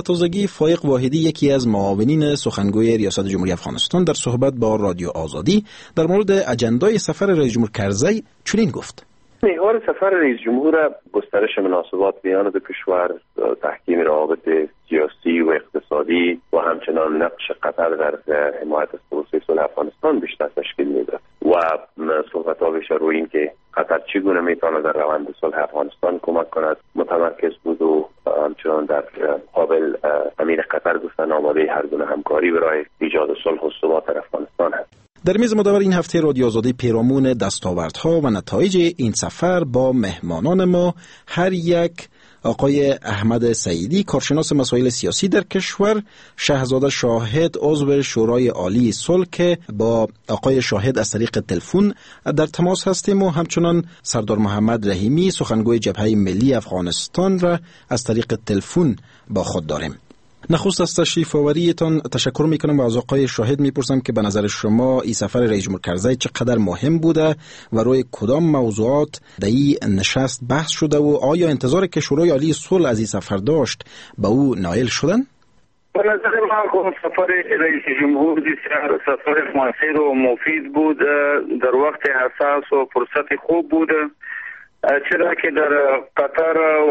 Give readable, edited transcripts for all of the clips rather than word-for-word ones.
تازگی فایق واحدی، یکی از معاونین سخنگوی ریاست جمهوری افغانستان، در صحبت با رادیو آزادی در مورد اجندای سفر رئیس جمهور کرزی چنین گفت: محور سفر رئیس جمهور گسترش مناسبات میان دو کشور، تحکیم روابط سیاسی و اقتصادی و همچنان نقش قطر در حمایت از پروسه صلح افغانستان بیشتر تشکیل میده و صحبت‌ها بیشتر روی این که قطر چگونه میتواند در روند صلح افغانستان کمک کند متمرکز بود و همچنان در قابل امیر قطر گفتن آماده هر گونه همکاری برای ایجاد صلح و ثبات در افغانستان است. در میز مدور این هفته رادیو آزادی پیرامون دستاوردها و نتایج این سفر با مهمانان ما، هر یک آقای احمد سعیدی، کارشناس مسائل سیاسی در کشور، شهزاده شاهد، عضو شورای عالی صلح، که با آقای شاهد از طریق تلفن در تماس هستیم، و همچنان سردار محمد رحیمی، سخنگوی جبهه ملی افغانستان، را از طریق تلفن با خود داریم. نخست از تشریف آوریتان تشکر میکنم و از آقای شاهد میپرسم که به نظر شما این سفر رئیس جمهور کرزی چقدر مهم بوده و روی کدام موضوعات در این نشست بحث شده و آیا انتظار که شورای عالی صلح از این سفر داشت به او نائل شدن؟ به نظر من سفر رئیس جمهور سفر موثر و مفید بود، در وقت حساس و فرصت خوب بود، چرا که در قطر و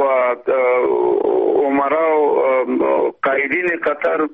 عمرا و قائدین قطر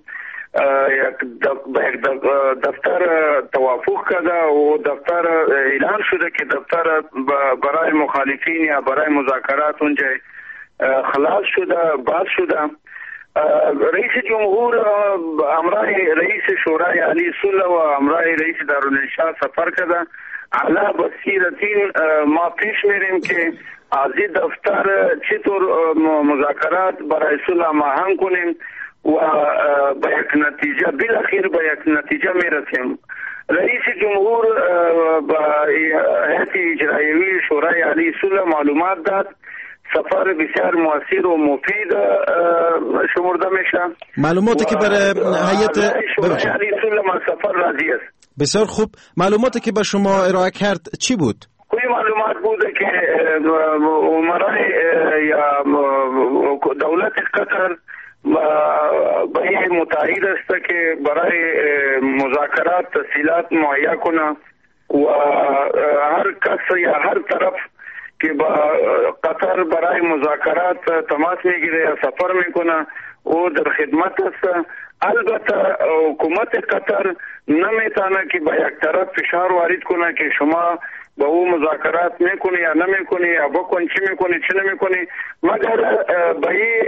یک دفتر توافق کرده و دفتر اعلان شده که دفتر برای مخالفین یا برای مذاکرات اونجا خلاص شده، باز شده. رئیس جمهور امرای رئیس شورای عالی صلح و امرای رئیس دارالانشا سفر کرده. علا بصیرتین ما پیش میریم که از این دفتر چطور مذاکرات برای صلح ماهنگ کنیم و به یک نتیجه بالاخره به یک نتیجه میرسیم. رئیس جمهور به هیئت اجرایی شورای عالی صلح معلومات داد. سفر بسیار موثر و مفید شمرده میشه. معلوماتی که برای هیئت شورای عالی صلح سفر راضی است. بسیار خوب. معلوماتی که به شما ارائه کرد چی بود؟ کوئی معلومات بوده که عمرای یا دولت قطر به این متعهد است که برای مذاکرات تسهیلات مهیا کنه و هر کس یا هر طرف که با قطر برای مذاکرات تماس میگیره یا سفر میکنه او در خدمت است. البته حکومت قطر نمیتونه که با یک طرف فشار وارد کنه که شما با او مذاکرات میکنی یا نمیکنی یا بکن چی میکنی چی نمیکنی، مگر به این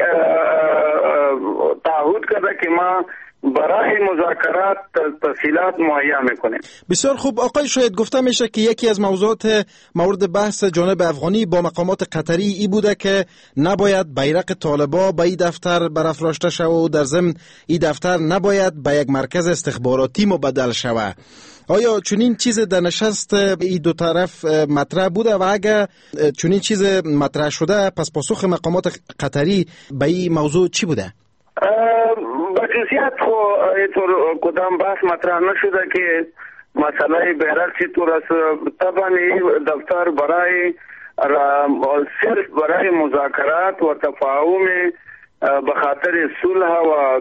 تعهد کرده که ما برای مذاکرات تسهیلات مهیا میکنیم. بسیار خوب. آقای شاید، گفته میشه که یکی از موضوعات مورد بحث جانب افغانی با مقامات قطری ای بوده که نباید بیرق طالبا به این دفتر برافراشته شود و در ضمن این دفتر نباید به یک مرکز استخباراتی مبدل شود. آیا چنین چیز در نشست این دو طرف مطرح بوده و اگر چنین چیز مطرح شده پس پاسخ مقامات قطری به این موضوع چی بوده؟ بجزیات اینطور کدام بحث مطرح نشده که مسئله بیرق چطور است. طبعا دفتر برای صرف برای مذاکرات و تفاهم به خاطر صلح و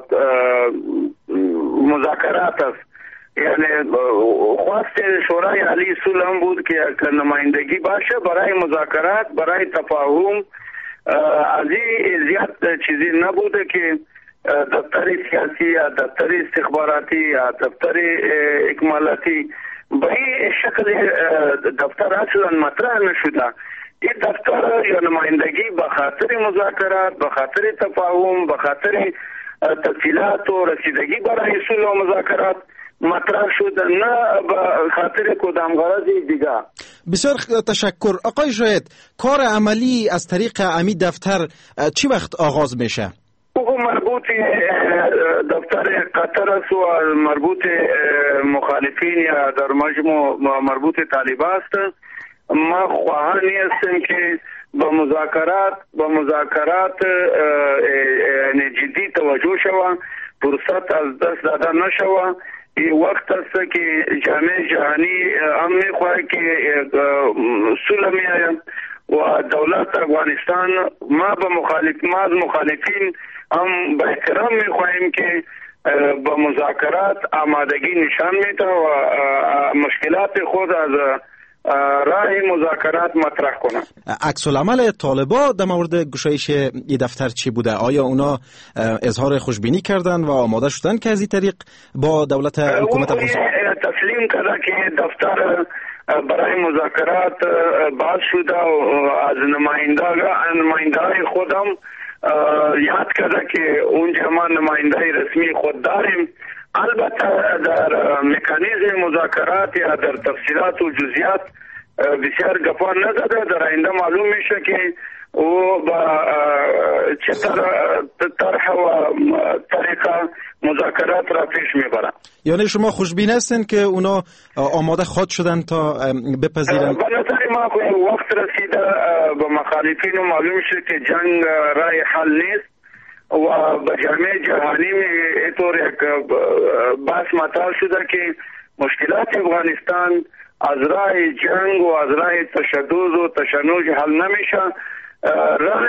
مذاکرات است. یعنی خواست شورای عالی صلح هم بود که نمایندگی باشه برای مذاکرات، برای تفاهم. از این زیاد چیزی نبوده که دفتر سیاسی یا دفتر استخباراتی یا دفتر اکمالاتی به این شکل دفتر اصلا مطرح نشده. این دفتر یا نمایندگی به خاطر مذاکرات، به خاطر تفاهم، به خاطر تسهیلات و رسیدگی برای صلح و مذاکرات مطرح شد، نه به خاطر کدام غرض دیگه. بسیار تشکر. آقای شاید، کار عملی از طریق امی دفتر چی وقت آغاز میشه؟ او مربوط دفتر قطر است و مربوط مخالفین یا در مجموع مربوط طالبان است. ما خواهان هستیم که با مذاکرات جدی توجه شود، فرصت از دست داده نشود. این وقت است که جامعه جهانی هم میخواهد که صلح میآید و دولت افغانستان ما از مخالفین هم به احترام میخواهیم که با مذاکرات آمادگی نشان میده و مشکلات خود از راه مذاکرات مطرح کنن. عکس العمل طالبا در مورد گشایش این دفتر چی بوده؟ آیا اونا اظهار خوشبینی کردن و آماده شدن که از این طریق با دولت حکومت افغانستان تسلیم کرده که دفتر برای مذاکرات باز شده و از نماینده‌های خودم یاد کرده که اونجا ما نماینده رسمی خود داریم. البته در مکانیزم مذاکرات یا در تفصیلات و جزئیات بسیار گپا نزده. در آینده معلوم میشه که او با چه طرح و طریقه مذاکرات را پیش میبرن. یعنی شما خوشبین هستین که اونا آماده خود شدن تا بپذیرن؟ به نظر ما وقت رسیده به مخالفین معلوم شد که جنگ راه حل نیست و به جامعه جهانی اینطور یک بحث مطرح شده که مشکلات افغانستان از راه جنگ و از راه تشدد و تشنج حل نمیشه. راه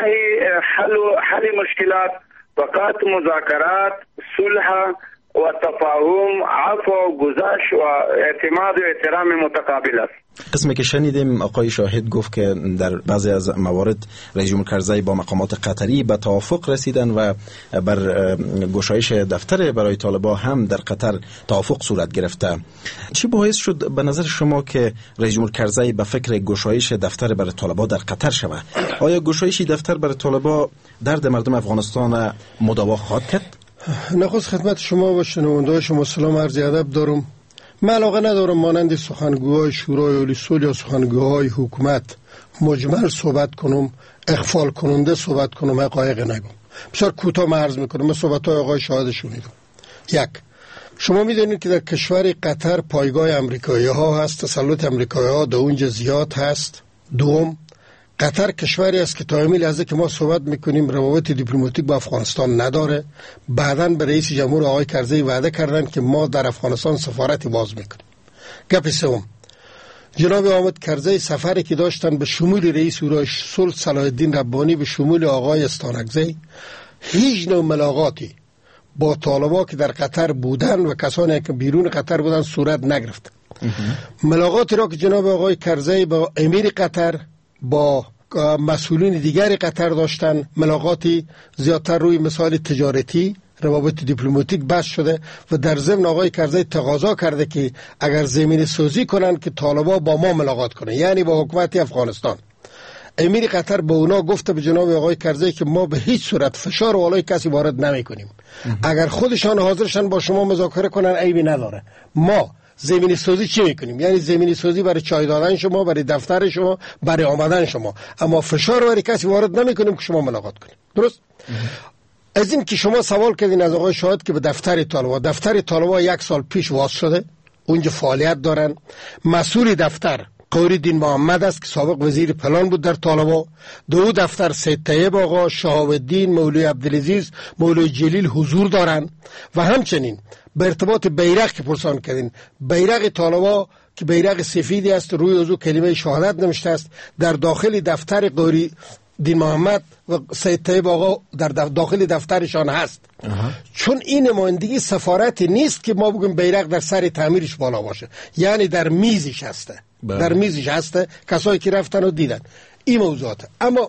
حل مشکلات فقط مذاکرات، صلح و تفاهم، عفو، گذشت و اعتماد و احترام متقابل است. قسمی که شنیدیم آقای شاهد گفت که در بعضی از موارد رئیس جمهور کرزی با مقامات قطری به توافق رسیدن و بر گشایش دفتر برای طالبان هم در قطر توافق صورت گرفته. چی باعث شد به نظر شما که رئیس جمهور کرزی به فکر گشایش دفتر برای طالبان در قطر شود؟ آیا گشایش دفتر برای طالبان درد مردم افغانستان مداوا خواهد کرد؟ نخست خدمت شما و شنونده‌های شما سلام عرض ادب دارم. من علاقه ندارم مانند سخنگوهای شورای عالی صلح یا سخنگوهای حکومت مجمل صحبت کنم، اغفال کننده صحبت کنم، حقایق نگم. بسیار کوتاه عرض میکنم. من صحبت‌های آقای شاهد شنیدم. یک، شما میدونید که در کشور قطر پایگاه امریکایی‌ها هست، تسلط امریکایی‌ها در اونجا زیاد هست. دوم، قطر کشوری است که تا همین لحظه که ما صحبت میکنیم روابط دیپلماتیک با افغانستان نداره. بعداً به رئیس جمهور آقای کرزی وعده کردن که ما در افغانستان سفارتی باز میکنیم. گپ سوم، جناب آمد کرزی سفری که داشتن به شمول رئیس شورای صلح صلاح الدین ربانی به شمول آقای استانکزی، هیچ نوع ملاقاتی با طالبان که در قطر بودن و کسانی که بیرون قطر بودن صورت نگرفت. ملاقاتی را که جناب آقای کرزی با امیر قطر با مسئولین دیگر قطر داشتن، ملاقاتی زیادتر روی مثال تجارتی، روابط دیپلماتیک بحث شده و در ضمن آقای کرزی تقاضا کرده که اگر زمینه سازی کنن که طالبان با ما ملاقات کنن، یعنی با حکومت افغانستان. امیر قطر به اونا گفته به جناب آقای کرزی که ما به هیچ صورت فشار والای کسی وارد نمی کنیم. اگر خودشان حاضرشن با شما مذاکره کنن عیبی نداره. ما زمینی سازی چی میکنیم؟ یعنی زمینی سازی برای چای دادن شما، برای دفتر شما، برای آمدن شما، اما فشار برای کسی وارد نمیکنیم که شما ملاقات کنیم. درست؟ از این که شما سوال کردین از آقای شاهد که به دفتر طالبان 1 سال پیش واس شده، اونجا فعالیت دارن. مسئول دفتر قوری دین محمد است که سابق وزیر پلان بود در طالبان. دو دفتر سید طیب آقا، شهاب الدین، مولوی عبدالعزیز، مولوی جلیل حضور دارن. و همچنین به ارتباط بیرق که پرسان کردین، بیرق طالبان که بیرق سفیدی است، روی ازو کلمه شهادت نوشته است، در داخل دفتر قوری دین محمد و سید طیب آقا در داخل دفترشان هست. چون این نمایندگی سفارتی نیست که ما بگیم بیرق در سر تعمیرش بالا باشه، یعنی در میزش هسته. در میزش هسته، کسایی که رفتن و دیدن این موضوعات. اما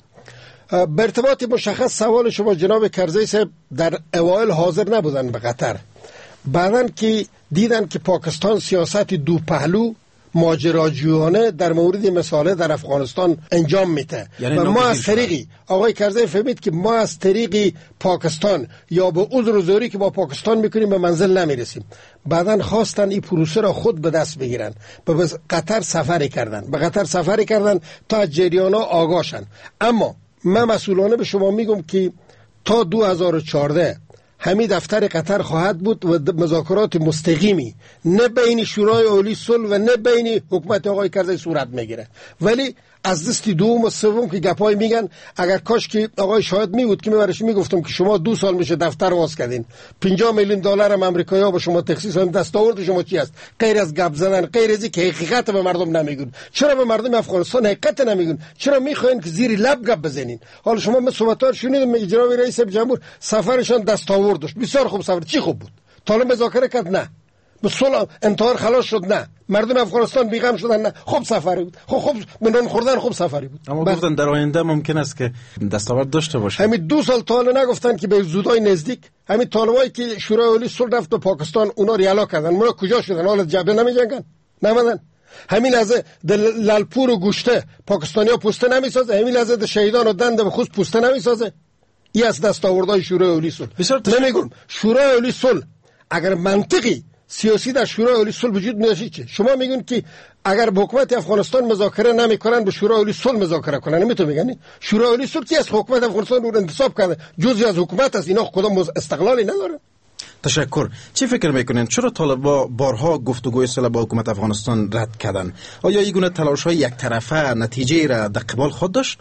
به ارتباط مشخص سوال شما جناب کرزی صاحب در اوایل حاضر نبودن به قطر، بعدن که دیدن که پاکستان سیاست دو پهلو ماجراجویانه در مورد مسائل در افغانستان انجام میده و ما از طریقی آقای کرزی فهمید که ما از طریقی پاکستان یا به عذر و زوری که با پاکستان میکنیم به منزل نمیرسیم. بعدن خواستن این پروسه را خود به دست بگیرن، به قطر سفری کردن تا از جریانا آگاهشن. اما من مسئولانه به شما میگم که تا 2014 همین دفتر قطر خواهد بود و مذاکرات مستقیمی نه بین شورای عالی صلح و نه بین حکومت آقای کرزی صورت میگیره. ولی از دست دوم و سوم که گپای میگن اگر کاش که آقای شاهد میگفت که میبرش میگفتم که شما 2 سال میشه دفتر باز کردین، 50 میلیون دلار هم امریکایی‌ها به شما تخصیص دادن، دستاورد شما چی است؟ غیر از گپ زدن، غیر از اینکه حقیقت به مردم نمیگن. چرا به مردم افغانستان حقیقت نمیگن؟ چرا میخواین که زیر لب گپ بزنین؟ حالا شما من صحبت‌ها شنیدم جناب رئیس جمهور سفرشان دستاورد داشت، بسیار خوب سفر، چی خوب بود؟ طالب مذاکره کرد؟ نه. به صلح انتحار خلاص شد؟ نه. مردم افغانستان بیغم شدن؟ نه. خوب سفری بود. خوب منون خوردن خوب سفری بود. اما گفتن در آینده ممکن است که دستاورد داشته باشه. همین 2 سال تا حالا نگفتن که به زودای نزدیک همین طالبایی که شورای عالی صلح رفت به پاکستان اونا ریالا کردن، اونا کجا شدن؟ حالا جبهه نمیجنگن؟ نمیدن. همین از لالپور و گوشته پاکستانی‌ها پوسته نمیسازه، همین از شهیدان و دند بخصوص پوسته نمیسازه. این از دستاوردهای شورای عالی صلح. نمیگم شورای عالی صلح اگر منطقی سیاسی در شورای عالی صلح وجود نداشت چه؟ شما میگن که اگر به حکومت افغانستان مذاکره نمیکنن به شورای عالی صلح مذاکره کنن، نمیتون میگن شورای عالی صلح کی از حکومت افغانستان رو انتصاب کرده؟ جزئی از حکومت است، اینا کدام استقلالی نداره. تشکر. چی فکر میکنین چرا طالبا بارها گفتگوی صلح با حکومت افغانستان رد کردن؟ آیا این گونه تلاش‌های یک طرفه نتیجه را در قبال خود داشت؟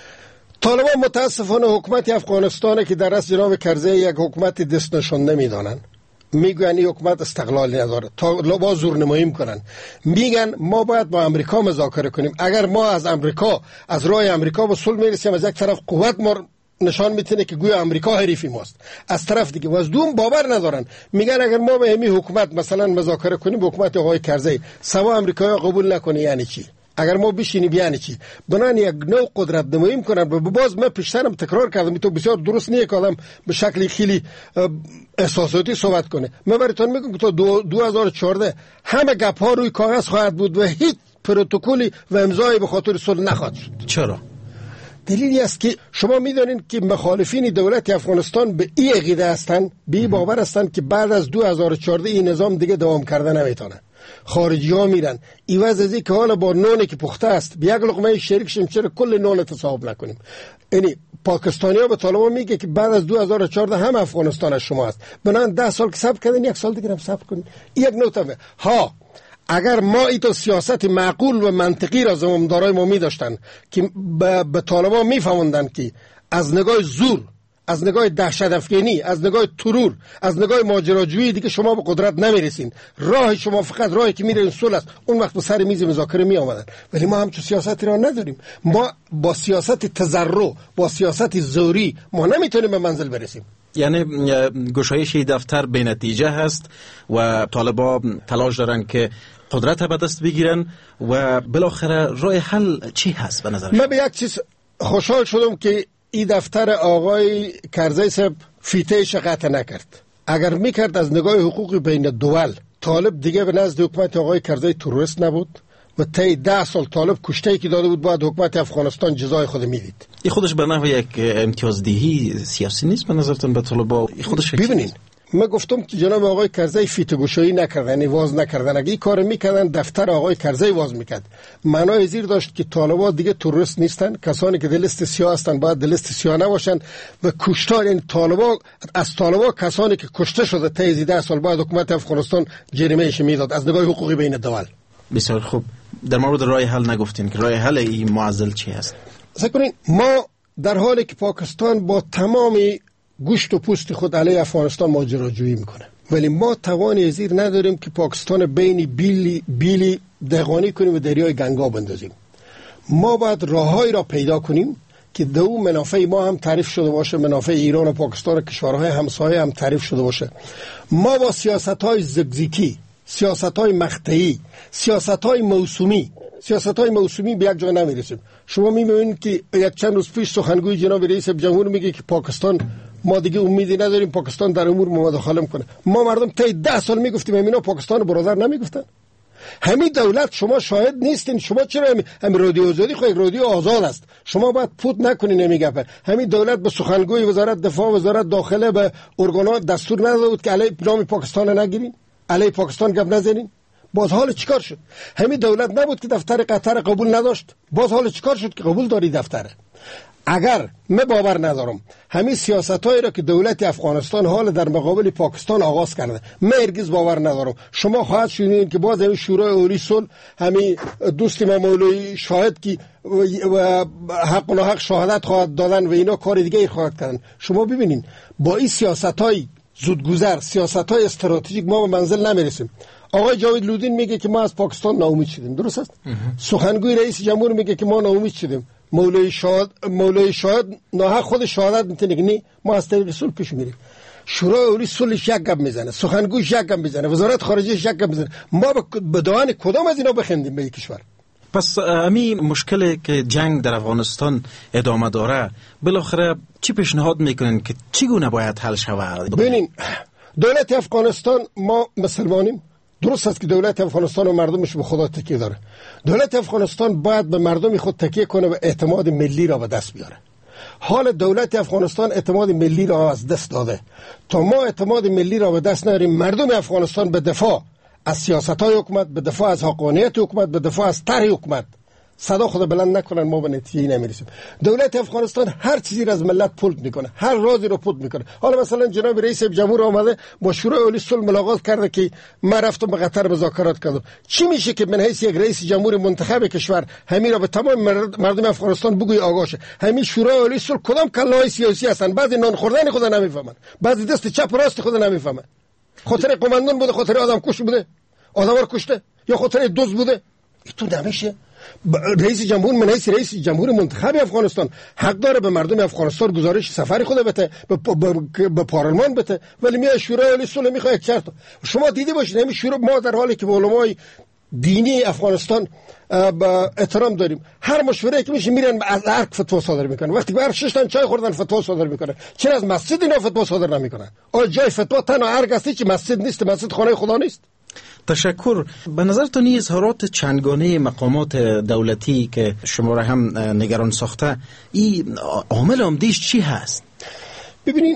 طالبان متاسفانه حکومت افغانستان که در اصل جناب کرزی یک حکومت دست نشانده میدانن، میگن این حکومت استقلال نداره، طالبان زورنمایی میکنن، میگن ما باید با امریکا مذاکره کنیم، اگر ما از امریکا از راه امریکا به صلح میرسیم از یک طرف قوت ما نشان میتونه که گویا امریکا حریفی ماست، از طرف دیگه از دوم باور ندارن، میگن اگر ما به همین حکومت مثلا مذاکره کنیم با حکومت آقای کرزی سوا امریکا قبول نکنه یعنی چی؟ اگر ما بشینیم یعنی چی؟ بنان یک نوع قدرت نمایی میکنن. باز من پیشترم تکرار کردم تو بسیار درست نیه که آدم به شکلی خیلی احساساتی صحبت کنه. من براتون میگم که تا 2014 همه گپ ها روی کاغذ خواهد بود و هیچ پروتکلی و امضایی به خاطر صلح نخواهد شد. چرا؟ دلیلی است که شما میدونین که مخالفین دولت افغانستان به این عقیده هستند، به این باور هستند که بعد از 2014 این نظام دیگه دوام کرده نمیتونه. خارجی ها میرن ایواز از این که حالا با نونی که پخته است به یک لقمه شریک شیم چرا کل نون تصاحب نکنیم. یعنی پاکستانی ها به طالبان میگه که بعد از 2014 هم افغانستان از شما است، بنابراین 10 سال که صبر کردین 1 سال دیگه هم صبر کنین. یک نکته ها اگر ما ایتو سیاست معقول و منطقی را زمامدارای ما می داشتن که به طالبان میفهموندن که از نگاه زور، از نگاه دهشت افکنی، از نگاه ترور، از نگاه ماجراجویی دیگه شما به قدرت نمیرسین، راه شما فقط راهی که میره صلح است، اون وقت به سر میز مذاکره می آمدن. ولی ما همچون سیاستی را نداریم. ما با سیاست تزرع، با سیاست زوری ما نمیتونیم به منزل برسیم. یعنی گشایش دفتر به نتیجه هست و طالبا تلاش دارن که قدرت به دست بگیرن و بالاخره راه حل چی هست به نظر؟ من به یک چیز خوشحال شدم که این دفتر آقای کرزی صاحب فیتهش قطع نکرد. اگر میکرد از نگاه حقوق بین دول طالب دیگه به نزد حکومت آقای کرزی تروریست نبود و طی 10 سال طالب کشته‌ای که داده بود باید حکومت افغانستان جزای خود میدید. این خودش به نحو یک امتیازدهی سیاسی نیست به نظرتون به طالبا؟ خودش ببینین من گفتم که جناب آقای کرزی فیتگوشایی نکردن، یعنی واز نکردن. اگه این کار میکردن دفتر آقای کرزی واز میکرد. معنای زیر داشت که طالبان دیگه تروریست نیستن، کسانی که در لیست سیاه هستن باید در لیست سیاه نباشن و کشتار این طالبان از طالبان کسانی که کشته شده طی 10 سال بعد حکومت افغانستان جریمه‌اش میداد از نگاه حقوقی بین دول. بسیار خوب. در مورد راه حل نگفتین که راه حل این معضل چی هست؟ ببینید ما در حالی که پاکستان با تمام گوشت و پوست خود علیه افغانستان ماجراجویی میکنه، ولی ما توانی زیر نداریم که پاکستان بین بیلی دهقانی کنیم و دریای گنگا بندازیم. ما باید راههایی را پیدا کنیم که دو منافع ما هم تعریف شده باشه، منافع ایران و پاکستان و کشورهای همسایه هم تعریف شده باشه. ما با سیاست‌های زگزیکی، سیاست‌های مقطعی، سیاست‌های موسومی به یک جا نمیرسیم. شما می‌بینید که یک چند روز پیش سخنگوی جناب رئیس جمهور میگه که پاکستان ما دیگه امیدی نداریم پاکستان در امور ما مداخله کنه. ما مردم طی 10 سال میگفتیم همینا پاکستان برادر نمیگفتن. همین دولت شما شاهد نیستین. شما چرا همین رادیو آزادی خود رادیو آزاد است، شما باید پوت نکنین نمیگه. همین دولت به سخنگوی وزارت دفاع، وزارت داخله، به ارگانات دستور نداده بود که علیه نام پاکستان نگیرین، علیه پاکستان گپ نزنین. باز حال چیکار شد؟ همین دولت نبود که دفتر قطر قبول نداشت؟ باز حال چیکار شد که قبول داری دفتره؟ اگر من باور ندارم همین سیاستایی را که دولت افغانستان حال در مقابل پاکستان آغاز کرده، من هرگز باور ندارم. شما خواهد شنیدین که باز همین شورای عالی صلح، همین دوست ما مولوی شاهد که حق و ناحق شهادت خواهد دادن و اینا کار دیگه خواهد کردن. شما ببینین با این سیاست‌های زودگذر، سیاست‌های استراتژیک ما به منزل نمیرسیم. آقای جاوید لودین میگه که ما از پاکستان ناامید شدیم، درست است؟ سخنگوی رئیس جمهور میگه که ما ناامید شدیم. مولوی شاهد ناحق خود شهادت میتونه که نه ما از طریق صلح پیش میریم. شورای عالی صلح یک گپ میزنه، سخنگویش یک گپ میزنه، وزارت خارجه یک گپ میزنه. ما به دهان کدام از اینا بخندیم به یک کشور؟ پس همین مشکلی که جنگ در افغانستان ادامه داره، بالاخره چی پیشنهاد میکنین که چگونه باید حل شود؟ ببینین دولت افغانستان، ما مسلمانیم، درست است که دولت افغانستان و مردمش به خدا تکیه داره. دولت افغانستان باید به مردم خود تکیه کنه و اعتماد ملی را به دست بیاره. حال دولت افغانستان اعتماد ملی را از دست داده. تا ما اعتماد ملی را به دست نیاریم، مردم افغانستان به دفاع از سیاست‌های حکومت، به دفاع از حقانیت حکومت، به دفاع از طرح حکومت صدا خود بلند نکنن، ما به نتیجه نمیرسیم. دولت افغانستان هر چیزی را از ملت پلت میکنه، هر رازی رو پلت میکنه. حالا مثلا جناب رئیس جمهور آمده با شورای عالی صلح ملاقات کرده که من رفتم به قطر مذاکرات کردم. چی میشه که من حیث یک رئیس جمهور منتخب کشور همین را به تمام مردم افغانستان بگوی آگاشه؟ همین شورای عالی صلح کدام کله‌های سیاسی هستن؟ بعضی نان خوردن خود نمیفهمن، بعضی دست چپ راست خود نمیفهمن. خاطر قماندان بوده، خاطر آدم کش بوده، آدم رو کشته، یا خاطر دوز بوده. تو نمیشه. رئیس جمهور من حیث رئیس جمهور منتخب افغانستان حق داره به مردم افغانستان گزارش سفر خود بده، به پارلمان بده، ولی میاد شورای عالی صلح میخواد یک چرت. شما دیدی باشید همین شورا، ما در حالی که علمای دینی افغانستان با احترام داریم، هر مشوره که میشه میرن از ارگ فتوا صادر میکنن. وقتی بر ششتن چای خوردن فتوا صادر میکنن، چرا از مسجد اینا فتوا صادر نمیکنن؟ آ جای فتوا تنها ارگ است که مسجد نیست، مسجد خانه خدا نیست. تشکر. به نظرتون این اظهارات چندگانه مقامات دولتی که شما را هم نگران ساخته، این عامل عمده‌اش چی هست؟ ببینین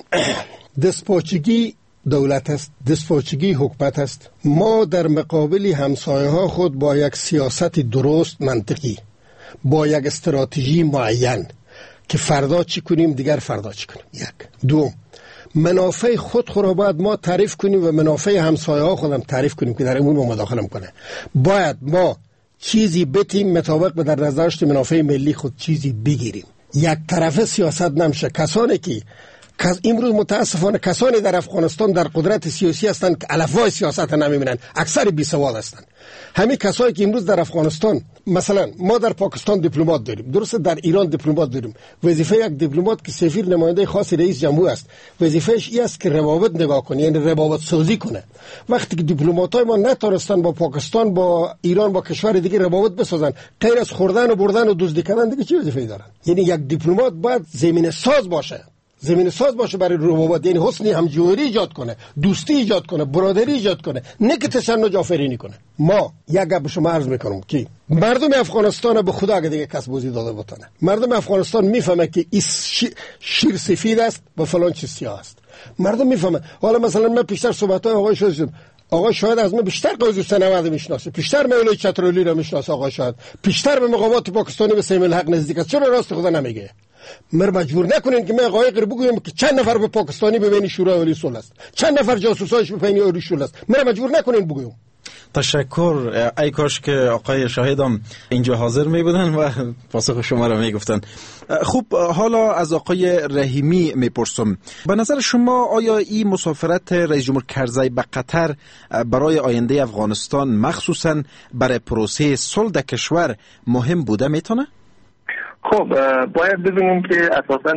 دستپاچگی دولت است، دستپاچگی حکومت است. ما در مقابل همسایه ها خود با یک سیاست درست منطقی، با یک استراتژی معین که فردا چی کنیم دیگر فردا چی کنیم. یک. دو، منافع خود را باید ما تعریف کنیم و منافع همسایه ها خودم تعریف کنیم که در امور ما مداخله میکنه. باید ما چیزی بتیم مطابق به در نظرشت منافع ملی خود چیزی بگیریم. یک طرفه سیاست نمیشه. کسانی که امروز متاسفانه کسانی در افغانستان در قدرت سیاسی هستند که الفبای سیاست نمیبینن، اکثر بی سواد هستند. همین کسایی که امروز در افغانستان، مثلا ما در پاکستان دیپلمات داریم، درسته در ایران دیپلمات داریم. وظیفه یک دیپلمات که سفیر نماینده خاص رئیس جمهور است، وظیفه‌اش این است که روابط نگاه کنه، یعنی روابط سازی کنه. وقتی که دیپلمات‌های ما نتونستن با پاکستان، با ایران، با کشور دیگه روابط بسازن، غیر از خوردن و بردن و دزدی کردن دیگه چه وظیفه‌ای دارن؟ یعنی یک دیپلمات باید زمینه ساز باشه، زمینه ساز باشه برای روابط، یعنی حسن همجوری ایجاد کنه، دوستی ایجاد کنه، برادری ایجاد کنه، نه که تشنج آفرینی کنه. ما یک گپ شما عرض میکنم که مردم افغانستان به خدا اگه دیگه کس بوزی داده بتونه، مردم افغانستان میفهمه که این شیر سفید است و فلان چیز سیاه است. مردم میفهمه. حالا مثلا من پیشتر صحبت‌های آقای شاهد، آقای شاهد از من بیشتر قاضی سنواد میشناسه، بیشتر مولوی چترالی را میشناسه. آقای شاهد بیشتر به مقامات پاکستانی به سیمل حق نزدیک است. چرا راست خدا نمیگه؟ مجبور نکنین که من حقایق رو بگویم که چند نفر به پاکستانی ببینی شورای عالی صلح است، چند نفر جاسوسایش ببینی عالی صلح است. مجبور نکنین بگویم. تشکر. ای کاش که آقای شاهدم اینجا حاضر می بودن و پاسخ شما را می گفتن. خوب، حالا از آقای رحیمی می پرسم، به نظر شما آیا این مسافرت رئیس جمهور کرزی به قطر برای آینده افغانستان، مخصوصا برای پروسه صلح در کشور مهم بوده میتونه؟ خب باید ببینیم که اساساً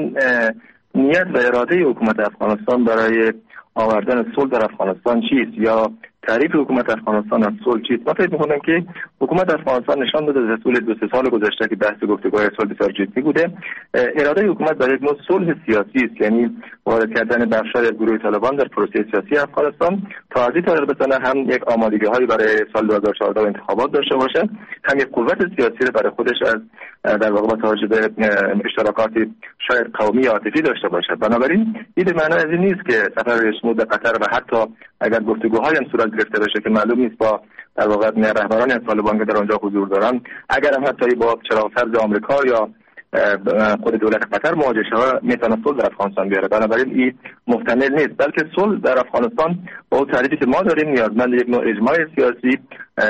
نیت و اراده حکومت افغانستان برای آوردن صلح در افغانستان چیست، یا تعریف حکومت افغانستان از صلح چیست. ما فکر می‌کنم که حکومت افغانستان نشان داده در طول 2-3 سال گذشته که بحث گفتگوهای صلح بسیار جدی بوده. اراده حکومت برای یک نوع صلح سیاسی است، یعنی وارد کردن بخش‌های از گروه طالبان در پروسه سیاسی افغانستان تا از این طریق بتونه هم یک آمادگی‌هایی برای سال 2014 انتخابات داشته باشه، هم یک قوت سیاسی رو برای خودش از در واقع با توجه به اشتراکات شاید قومی یا عاطفی داشته باشه. بنابراین این به معنی از این نیست که سفر رئیس جمهور به قطر و حتی اگر گفتگوهای هم صورت گرفته باشه که معلوم نیست با در واقع رهبران طالبان که در آنجا حضور دارن، اگر هم حتی با چراغ سبز آمریکا یا خود دولت قطر مواجهه ها میتونه صلح در افغانستان بیاره. بنابراین این محتمل نیست، بلکه صلح در افغانستان با تعریفی که ما داریم نیازمند یک نوع اجماع سیاسی،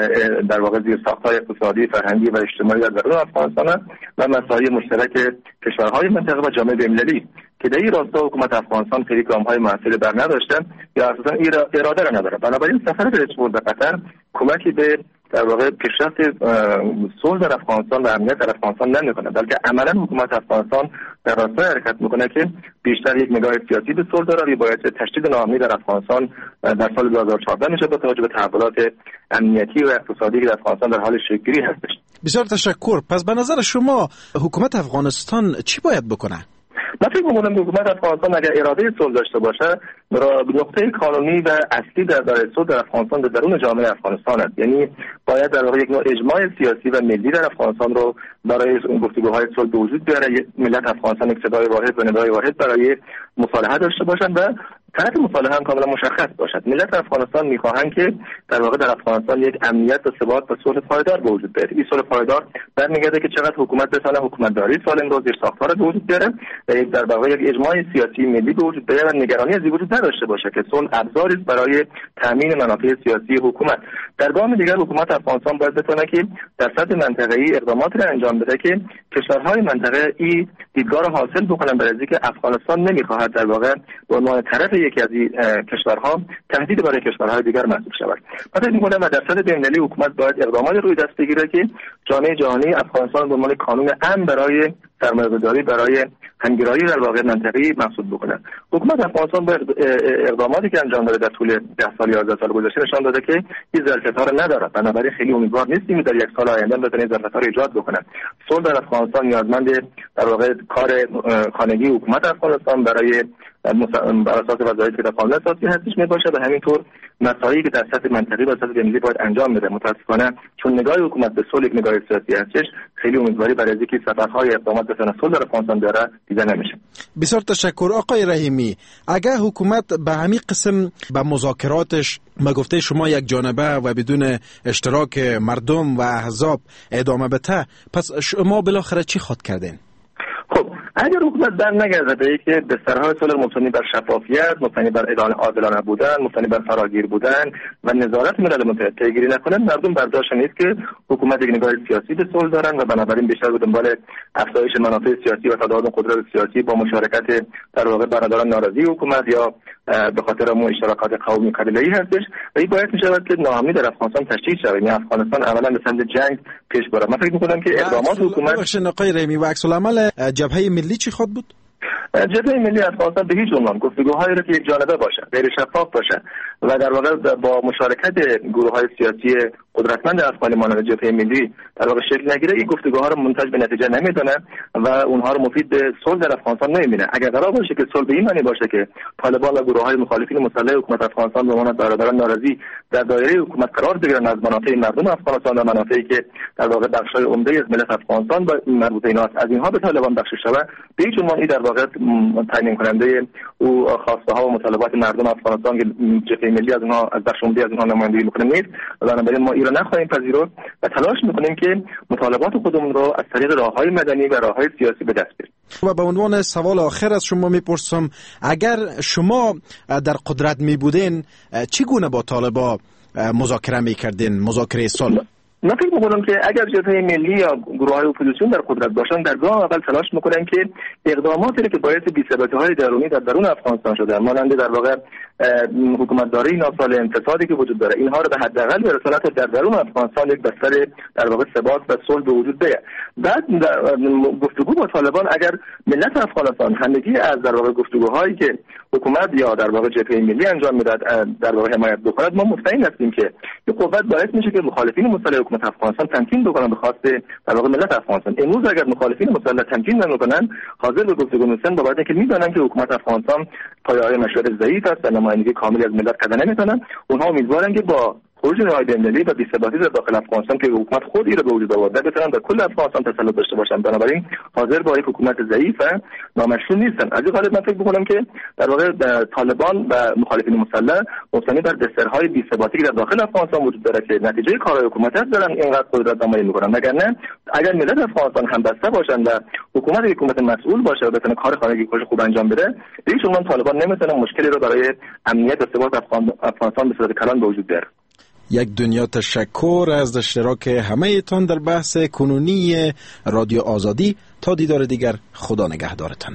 در واقع زیرساخت‌های اقتصادی، فرهنگی و اجتماعی در درون افغانستان و مسائل مشترک کشورهای منطقه و جامعه بین‌المللی که در این راستا حکومت افغانستان خیلی گام‌های موثری بر نداشتن یا اساساً اراده را نداره. بنابراین سفر رئیس جمهور به قطر کمکی به در واقع پیشرفت صلح در افغانستان و امنیت در افغانستان نمی‌کنه، بلکه عملاً حکومت افغانستان در راستای حرکت می‌کنه که بیشتر یک نگاه سیاسی به صلح داره. باید تشدید ناامنی در افغانستان در سال 2014 میشه با توجه به تحولات امنیتی و اقتصادی که در افغانستان در حال شکل‌گیری هستش. بسیار تشکر. پس به نظر شما حکومت افغانستان چی باید بکنه؟ من فکر می‌کنم که حکومت افغانستان اگر اراده صلح داشته باشه، نقطه قانونی و اصلی در صلح در افغانستان در درون جامعه افغانستان است. یعنی باید در واقع یک نوع اجماع سیاسی و ملی در افغانستان رو برای گفتگوهای صلح به وجود بیاره. ملت افغانستان یک صدای واحد و ندای واحد برای مصالحه داشته باشند و طرف مصالحه هم کاملا مشخص باشد. ملت افغانستان می‌خواهند که در واقع در افغانستان یک امنیت و ثبات و صلح پایدار به وجود بیاد. این صلح پایدار برمیگرده که چقدر حکومت بتونه حکومتداری سالم رو زیر ساختار به وجود بیاره و یک در واقع یک اجماع سیاسی ملی به وجود بیاره و نگرانی از این وجود نداشته باشه که صلح ابزاری است برای تامین منافع سیاسی حکومت. در گام دیگر حکومت افغانستان باید بتونه که در سطح منطقه‌ای اقداماتی را انجام بده که کشورهای منطقه این دیدگاه را حاصل بکنن برای اینکه افغانستان نمی‌خواهد در واقع به عنوان طرف یکی از این کشورها تهدید برای کشورهای دیگر محسوب شود. مثلا میگم در سطح بین‌المللی حکومت باید اقدامات روی دست بگیره که جامعه جهانی افغانستان به عنوان کانون امن برای سرمایه‌گذاری برای همگرایی در واقع منطقه‌ای محسوب بکنه. حکومت افغانستان به اقداماتی که انجام داده در طول 10 سال 11 سال گذشته نشان داده که این ظرفیت‌ها را نداره. بنابراین خیلی امیدوار نیستیم در یک سال آینده بتونه ظرفیت‌ها را ایجاد بکنه. صلح در افغانستان نیازمند در واقع کار خانگی حکومت افغانستان برای بر اساس وظایفی که در قانون اساسی هستش میباشه و همینطور مسائلی که در سطح منطقی و سطح بین‌المللی باید انجام بده. متاسفانه چون نگاه حکومت به صلح یک نگاه سیاسی هستش، خیلی امیدواری برای اینکه سفرهای اقدامات به صلح در افغانستان داره دیده نمیشه. بسیار تشکر آقای رحیمی. اگر حکومت به همین قسم به مذاکراتش ما گفته شما یک جانبه و بدون اشتراک مردم و احزاب ادامه بده، پس شما بالاخره چی خواد کردین؟ خب اگر حکومت در نگرده به که بسترهای صلح مبتنی بر شفافیت، مبتنی بر عادلانه بودن، مبتنی بر فراگیر بودن و نظارت ملل متحد پیگیری نکنند، مردم برداشت نیست که حکومت یک نگاه سیاسی به صلح دارن و بنابراین بیشتر به دنبال افزایش منافع سیاسی و تضاد قدرت سیاسی با مشارکت در واقع برادران ناراضی حکومت یا به خاطر اشتراکات قومی قبیله‌ای هستش و این باعث می‌شود که ناامنی در افغانستان تشدید شود. یعنی افغانستان عملاً به سمت جنگ پیش بره. من فکر می‌کنم که اقدامات حکومت آقای رحیمی و عکس العمل جبهه ملی چی خود بود؟ جبهه ملی افغانستان به هیچ عنوان گفتگوهایی را که یک جانبه باشه، غیر شفاف باشه و در واقع با مشارکت گروه‌های سیاسی قدرتمند افغانی مانند جبهه ملی در واقع شکل نگیره، این گفتگوها رو منتج به نتیجه نمی‌دونه و اونها رو مفید به صلح در افغانستان نمی‌بینه. اگر قرار باشه که صلح به این معنی باشه که طالبان و گروه‌های مخالفین مسلح حکومت افغانستان به عنوان برادران ناراضی در دایره حکومت قرار بگیرن از منافع مردم افغانستان و منافعی که در واقع بخش‌های عمده از ملت افغانستان با مربوط اینا است، از اینها به طالبان بخشش شود، به هیچ عنوان این در واقع تعیین کننده او خواسته ها و مطالبات مردم افغانستان که جبهه ملی از اونها از بخش عمده از اونها نمایندگی می‌کنه نیست. بنابراین ما این رو نخواهیم پذیرفت و تلاش می‌کنیم که مطالبات خودمون رو از طریق راه‌های مدنی و راه‌های سیاسی به دست بیاریم. و به عنوان سوال آخر از شما میپرسم، اگر شما در قدرت میبودین چگونه با طالبان مذاکره میکردین، مذاکره صلح؟ من فکر می‌کنم که اگر جبهه ملی یا گروه‌های اپوزیسیون در قدرت باشن، در گام اول تلاش می‌کنن که اقداماتی که باعث بی‌ثباتی‌های درونی در درون افغانستان شده، مانند در واقع حکومتداری ناسالم، فسادی که وجود داره، اینها رو به حداقل برساند تا در درون افغانستان یک بستر در واقع ثبات و صلح به وجود بیاید. بعد گفتگو با طالبان، اگر ملت افغانستان همگی از در واقع گفتگوهایی که حکومت یا در واقع جبهه ملی انجام میداد در واقع حمایت بکند، ما مطمئن هستیم که این قوت باعث میشه که مخالفین مسلح حکومت افغانستان تمکین بکنن به خواست در واقع ملت افغانستان. امروز اگر مخالفین مسلح تمکین نمیکنن، حاضر به گفتگو نیستن، با وجه که میدونن که حکومت افغانستان پایه‌های مشروعیت ضعیف است و نمایندگی کاملی از ملت کردن نمیتونن، اونها امیدوارن که با خروج نهایی بین‌المللی و بی‌ثباتی در داخل افغانستان که حکومت خودی را به وجود آورده بتونن در کل افغانستان تسلط داشته باشن. بنابراین حاضر با یک حکومت ضعیف و نامشروع نیستن. از این حالت من فکر می‌کنم که در واقع طالبان و مخالفین مسلح مبتنی بر دسترهای بی‌ثباتی که در داخل افغانستان وجود داره که نتیجه کارهای حکومت هست دارن اینقدر قدرت نمایی می‌کنن. مگر اگر ملت افغانستان همبسته باشن و حکومت مسئول باشه و بتونه کار خارجی خودش خوب انجام بده، هیچ عنوان طالبان نمی‌تونن مشکلی رو برای امنیت و ثبات افغانستان به صورت کلان به وجود بیاره. یک دنیا تشکر از اشتراک همه تان در بحث کنونی رادیو آزادی. تا دیدار دیگر، خدا نگهدارتان.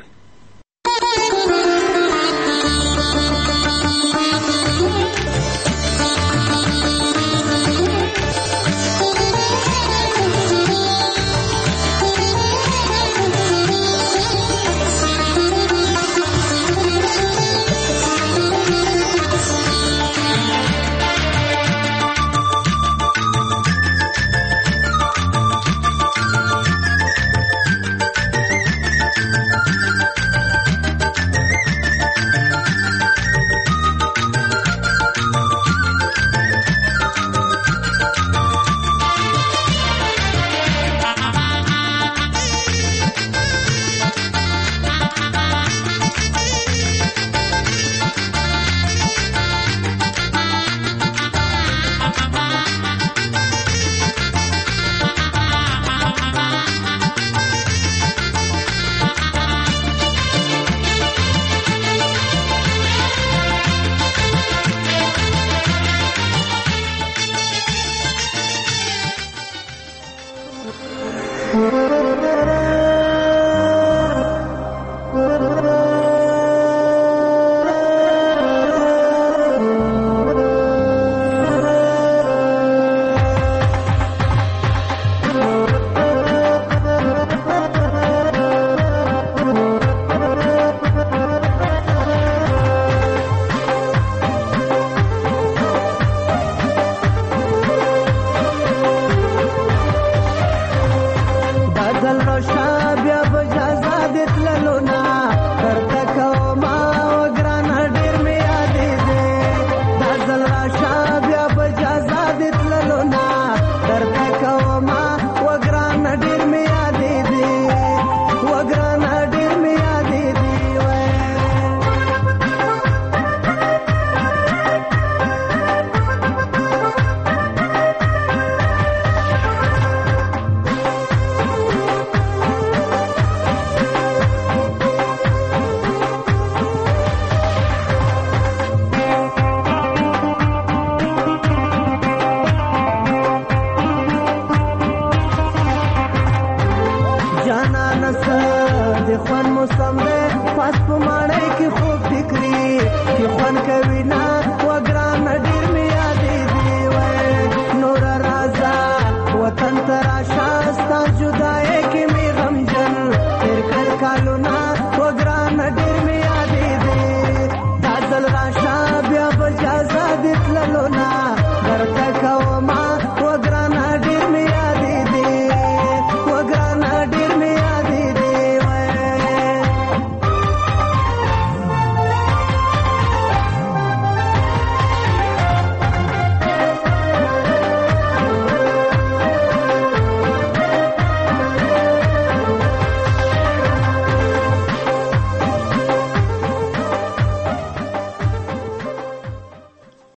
خوان موسم ده پاس په ماړی کې خوب فکری کې خوان کوي نه